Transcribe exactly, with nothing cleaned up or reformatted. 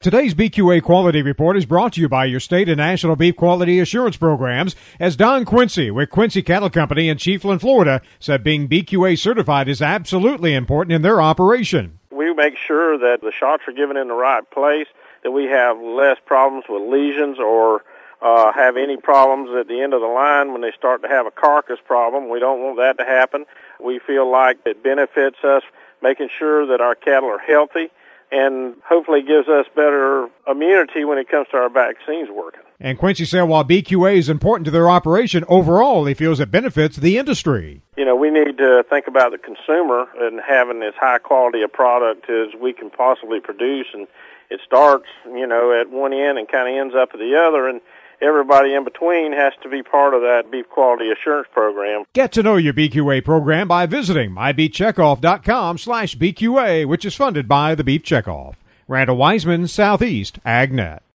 Today's B Q A Quality Report is brought to you by your state and national beef quality assurance programs, as Don Quincy with Quincy Cattle Company in Chiefland, Florida, said being B Q A certified is absolutely important in their operation. We make sure that the shots are given in the right place, that we have less problems with lesions or uh, have any problems at the end of the line when they start to have a carcass problem. We don't want that to happen. We feel like it benefits us making sure that our cattle are healthy, and hopefully gives us better immunity when it comes to our vaccines working. And Quincy said while B Q A is important to their operation, overall he feels it benefits the industry. You know, we need to think about the consumer and having as high quality a product as we can possibly produce. And it starts, you know, at one end and kind of ends up at the other. And everybody in between has to be part of that beef quality assurance program. Get to know your B Q A program by visiting my beef checkoff dot com slash B Q A, which is funded by the Beef Checkoff. Randall Wiseman, Southeast AgNet.